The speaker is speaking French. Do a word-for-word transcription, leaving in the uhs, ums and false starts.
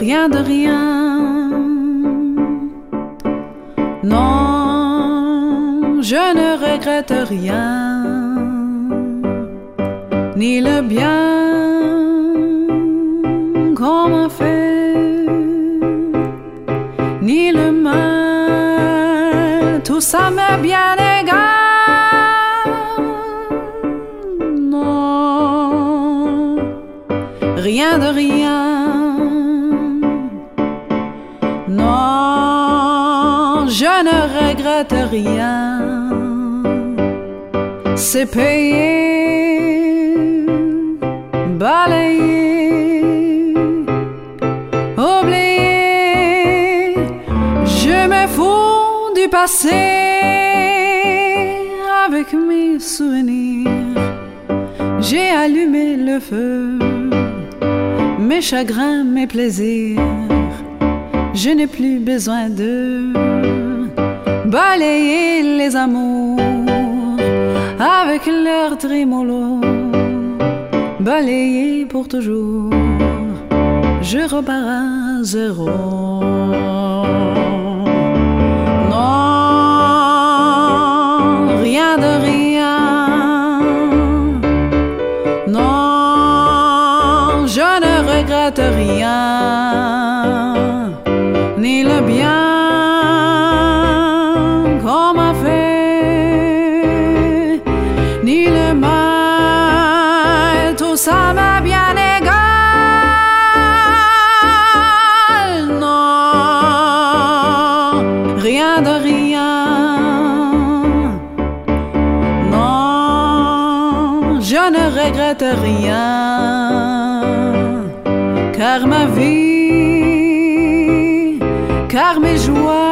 rien de rien. Non, je ne regrette rien, ni le bien qu'on m'a fait, ni le mal, tout ça m'est bien égal. Non, rien de rien. Non, je ne regrette rien. C'est payé, balayé, oublié. Je me fous du passé avec mes souvenirs. J'ai allumé le feu, mes chagrins, mes plaisirs. Je n'ai plus besoin de balayer les amours avec leur trémolo. Balayer pour toujours, je repars à zéro. Non, rien de rien. Non, je ne regrette rien, ni le bien qu'on m'a fait, ni le mal, tout ça m'a bien égal. Non, rien de rien. Non, je ne regrette rien, car ma vie, car mes joies,